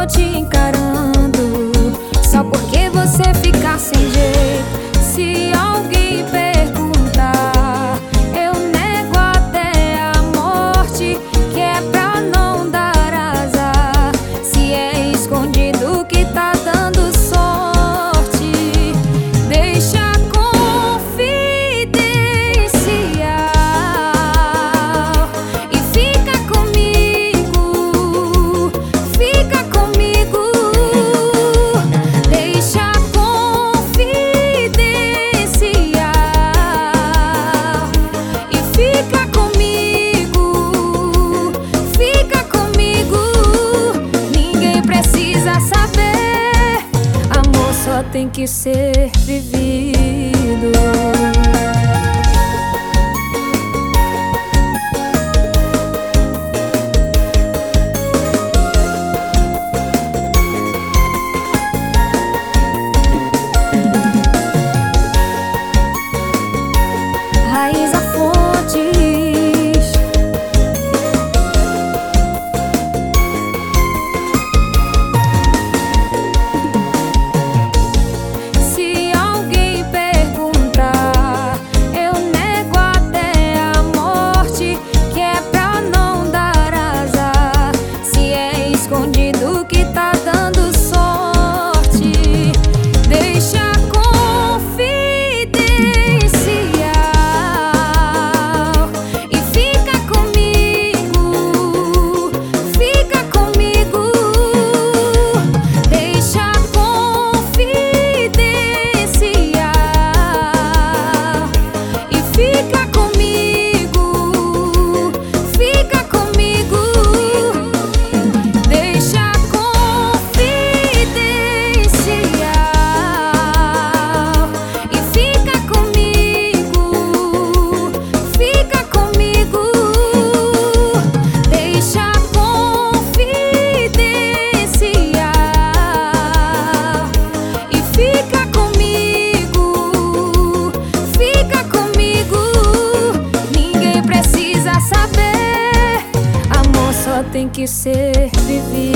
tô te encarando, só porque você fica sem jeito. Se alguém perguntar, eu nego até a morte, que é pra não dar azar. Se é escondido que tá dando sorte, deixa confidencial e fica comigo, fica comigo. Deixa confidencial e fica comigo, fica comigo. Ninguém precisa saber, amor só tem que ser vivido. Raiz a fontes, se alguém perguntar, eu nego até a morte, que é pra não dar azar. Se é escondido que tá dando sorte, deixa confidencial e fica comigo, fica comigo. Deixa confidencial e fica comigo, fica comigo. Deixa confidencial e fica comigo, fica comigo. Deixa confidencial e fica comigo, fica comigo. Ninguém precisa saber, amor só tem que ser vivido.